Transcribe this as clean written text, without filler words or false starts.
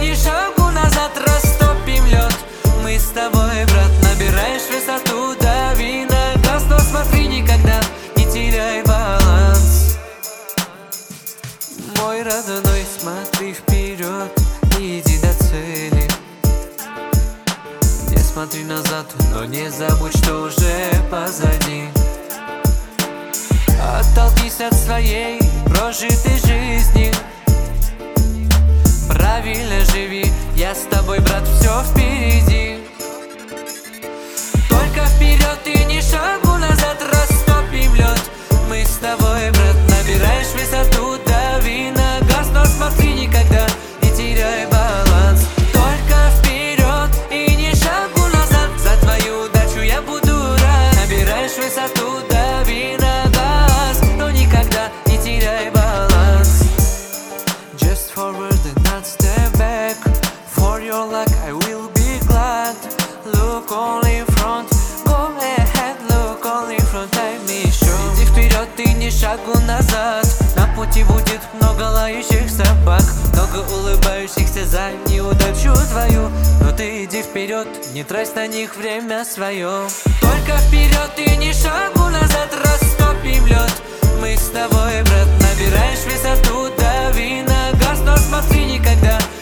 ни шагу назад, растопим лед. Мы с тобой, брат, набираешь высоту, дави на газ, но смотри, никогда не теряй баланс. Мой родной, смотри вперед, иди до цели. Не смотри назад, но не забудь, что уже позади. Оттолкнись от своей прожитой жизни. Правильно живи, я с тобой, брат, все впереди. Только вперед и ни шагу назад, растопим лед. Мы с тобой, брат, набираешь высоту, дави на газ, но смотри, никогда не теряй баланс. Только вперед и ни шагу назад, за твою удачу я буду рад. Набираешь высоту, дави на газ, но никогда не теряй баланс. Just forward and not step back. For your luck I will be glad. Look only in front, go ahead, look only in front, дай мне еще. Иди вперед и ни шагу назад. На пути будет много лающих собак, много улыбающихся за неудачу твою. Но ты иди вперед, не трать на них время свое. Только вперед и ни шагу назад, растопим лед. Мы с тобой, брат, набираешь высоту, дави на газ, но смотри, никогда